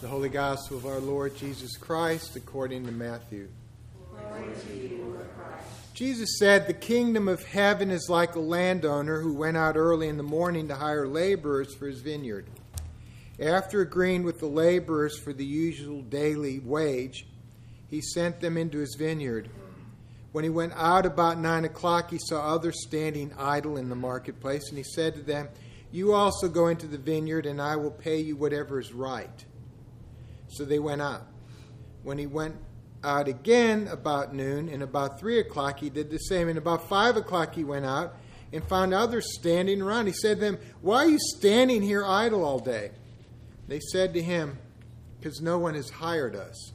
The Holy Gospel of our Lord Jesus Christ according to Matthew. Glory to you, Lord Christ. Jesus said, "The kingdom of heaven is like a landowner who went out early in the morning to hire laborers for his vineyard. After agreeing with the laborers for the usual daily wage, he sent them into his vineyard. When he went out about 9 o'clock, he saw others standing idle in the marketplace, and he said to them, 'You also go into the vineyard, and I will pay you whatever is right.' So they went out. When he went out again about noon, and about 3 o'clock he did the same. And about 5 o'clock he went out and found others standing around. He said to them, 'Why are you standing here idle all day?' They said to him, 'Because no one has hired us.'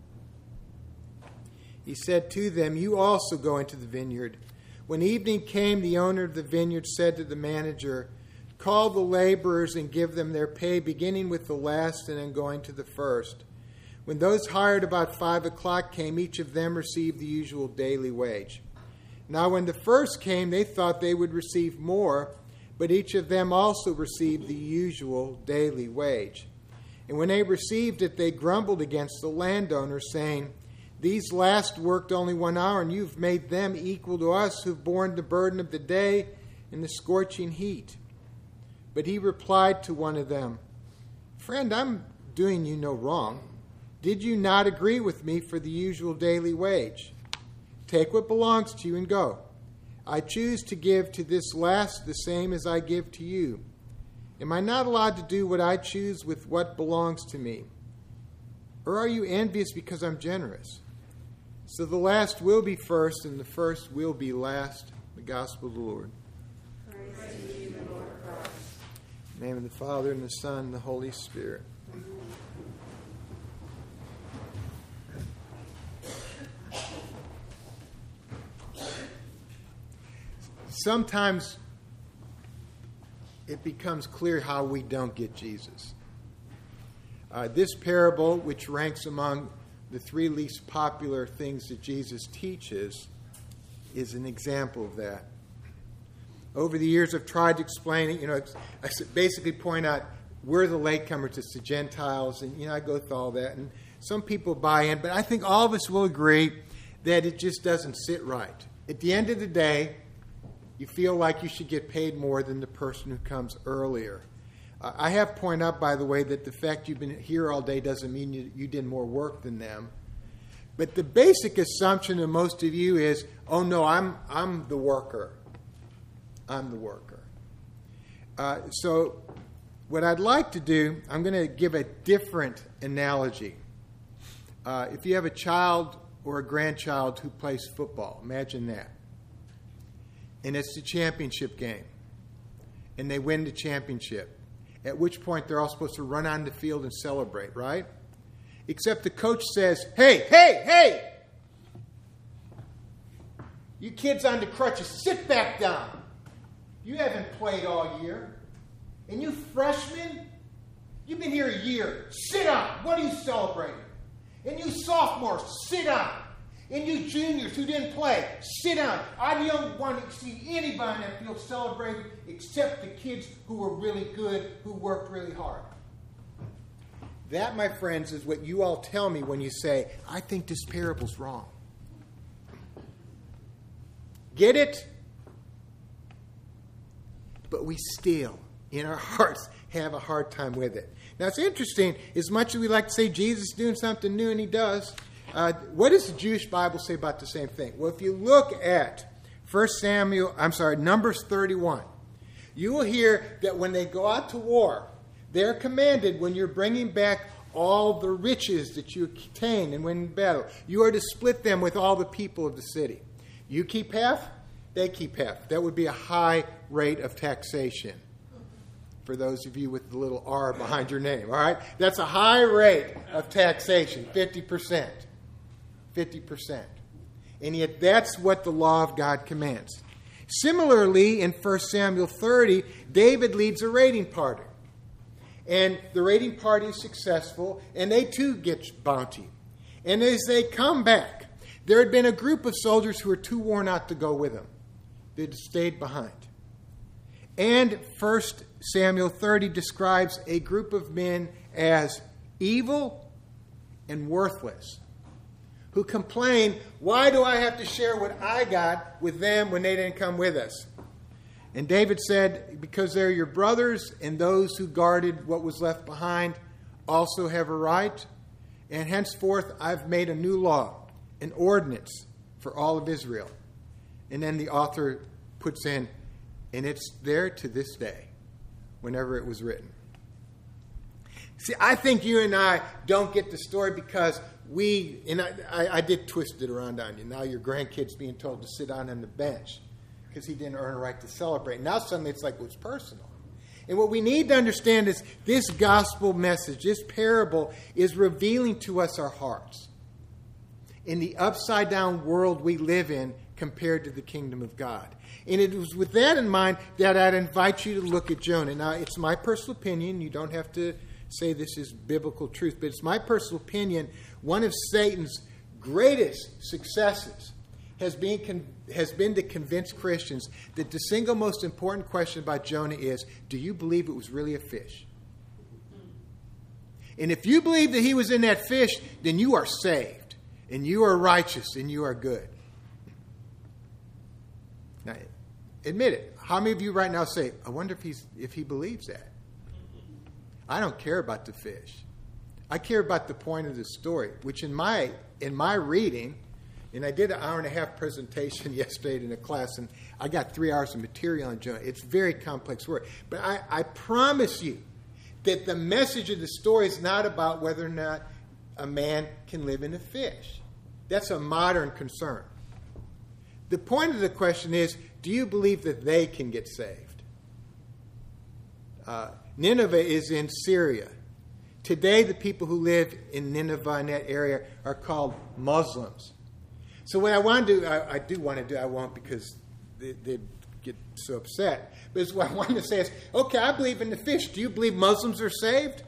He said to them, 'You also go into the vineyard.' When evening came, the owner of the vineyard said to the manager, 'Call the laborers and give them their pay, beginning with the last and then going to the first.' When those hired about 5 o'clock came, each of them received the usual daily wage. Now when the first came, they thought they would receive more, but each of them also received the usual daily wage. And when they received it, they grumbled against the landowner, saying, 'These last worked only 1 hour, and you've made them equal to us who've borne the burden of the day in the scorching heat.' But he replied to one of them, 'Friend, I'm doing you no wrong. Did you not agree with me for the usual daily wage? Take what belongs to you and go. I choose to give to this last the same as I give to you. Am I not allowed to do what I choose with what belongs to me? Or are you envious because I'm generous?' So the last will be first, and the first will be last." The Gospel of the Lord. Praise to you, Lord Christ. In the name of the Father, and the Son, and the Holy Spirit. Sometimes it becomes clear how we don't get Jesus. This parable, which ranks among the 3 least popular things that Jesus teaches, is an example of that. Over the years, I've tried to explain it. I basically point out we're the latecomers, it's the Gentiles, and I go through all that. And some people buy in, but I think all of us will agree that it just doesn't sit right. At the end of the day, you feel like you should get paid more than the person who comes earlier. I have pointed out, by the way, that the fact you've been here all day doesn't mean you did more work than them. But the basic assumption of most of you is, "Oh no, I'm the worker. I'm the worker." So what I'd like to do, I'm going to give a different analogy. If you have a child or a grandchild who plays football, imagine that. And it's the championship game. And they win the championship. At which point they're all supposed to run on the field and celebrate, right? Except the coach says, hey! You kids on the crutches, sit back down. You haven't played all year. And you freshmen, you've been here a year. Sit down. What are you celebrating? And you sophomores, sit down. And you juniors who didn't play, sit down. I don't want to see anybody on that field celebrating except the kids who were really good, who worked really hard. That, my friends, is what you all tell me when you say, "I think this parable's wrong." Get it? But we still, in our hearts, have a hard time with it. Now, it's interesting. As much as we like to say Jesus is doing something new, and he does, what does the Jewish Bible say about the same thing? Well, if you look at Numbers 31, you will hear that when they go out to war, they're commanded, when you're bringing back all the riches that you obtain and win in battle, you are to split them with all the people of the city. You keep half, they keep half. That would be a high rate of taxation. For those of you with the little R behind your name, all right? That's a high rate of taxation, 50%. 50%. And yet that's what the law of God commands. Similarly, in 1 Samuel 30, David leads a raiding party. And the raiding party is successful, and they too get bounty. And as they come back, there had been a group of soldiers who were too worn out to go with them. They had stayed behind. And 1 Samuel 30 describes a group of men as evil and worthless, who complain, why do I have to share what I got with them when they didn't come with us? And David said, because they're your brothers, and those who guarded what was left behind also have a right. And henceforth I've made a new law, an ordinance for all of Israel. And then the author puts in, and it's there to this day, whenever it was written. See, I think you and I don't get the story because I did twist it around on you. Now your grandkid's being told to sit down on the bench because he didn't earn a right to celebrate. Now suddenly it's like it was personal. And what we need to understand is this gospel message, this parable, is revealing to us our hearts in the upside-down world we live in compared to the kingdom of God. And it was with that in mind that I'd invite you to look at Jonah. Now, it's my personal opinion. You don't have to say this is biblical truth, but it's my personal opinion. One of Satan's greatest successes has been to convince Christians that the single most important question about Jonah is, do you believe it was really a fish? And if you believe that he was in that fish, then you are saved, and you are righteous, and you are good. Now, admit it. How many of you right now say, I wonder if he believes that? I don't care about the fish. I care about the point of the story, which in my reading, and I did an hour-and-a-half presentation yesterday in a class, and I got 3 hours of material on Jonah. It's very complex work. But I promise you that the message of the story is not about whether or not a man can live in a fish. That's a modern concern. The point of the question is, do you believe that they can get saved? Nineveh is in Syria. Today, the people who live in Nineveh, in that area, are called Muslims. So what I want to do, I do want to do, I won't because they get so upset. But what I want to say is, okay, I believe in the fish. Do you believe Muslims are saved?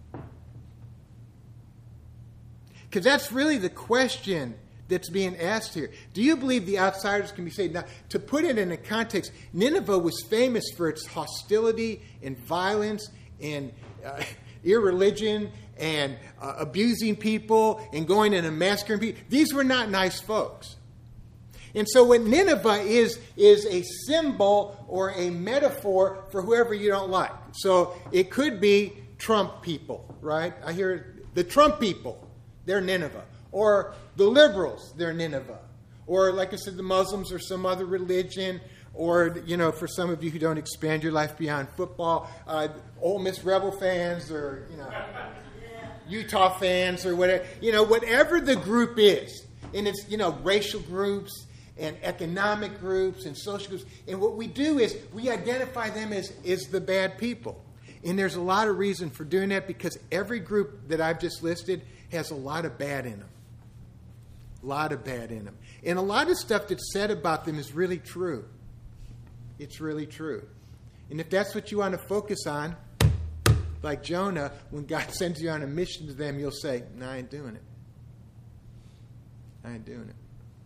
Because that's really the question that's being asked here. Do you believe the outsiders can be saved? Now, to put it in a context, Nineveh was famous for its hostility and violence and irreligion and abusing people and going in and massacring people. These were not nice folks. And so what Nineveh is a symbol or a metaphor for whoever you don't like. So it could be Trump people, right? I hear the Trump people, they're Nineveh. Or the liberals, they're Nineveh. Or, like I said, the Muslims or some other religion. Or, for some of you who don't expand your life beyond football, Ole Miss Rebel fans or, Utah fans or whatever. Whatever the group is. And it's, racial groups and economic groups and social groups. And what we do is we identify them as the bad people. And there's a lot of reason for doing that because every group that I've just listed has a lot of bad in them. A lot of bad in them. And a lot of stuff that's said about them is really true. It's really true. And if that's what you want to focus on, like Jonah, when God sends you on a mission to them, you'll say, no, I ain't doing it. I ain't doing it.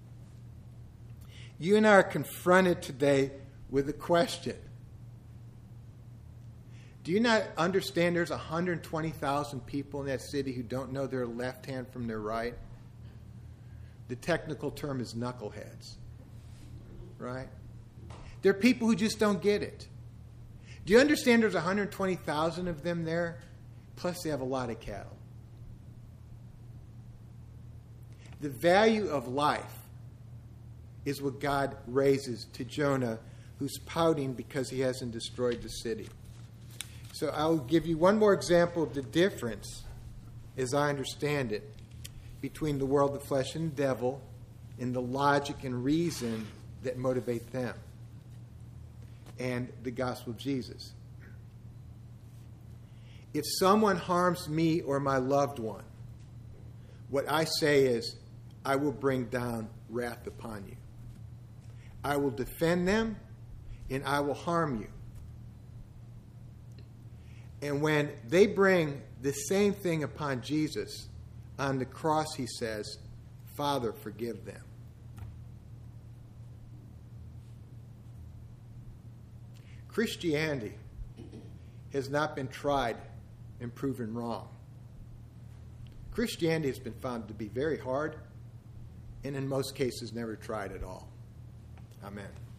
You and I are confronted today with a question. Do you not understand there's 120,000 people in that city who don't know their left hand from their right? The technical term is knuckleheads, right? There are people who just don't get it. Do you understand there's 120,000 of them there? Plus they have a lot of cattle. The value of life is what God raises to Jonah, who's pouting because he hasn't destroyed the city. So I'll give you one more example of the difference, as I understand it, between the world, the flesh, and the devil, and the logic and reason that motivate them, and the gospel of Jesus. If someone harms me or my loved one, what I say is, I will bring down wrath upon you. I will defend them, and I will harm you. And when they bring the same thing upon Jesus, on the cross he says, Father, forgive them. Christianity has not been tried and proven wrong. Christianity has been found to be very hard and in most cases never tried at all. Amen.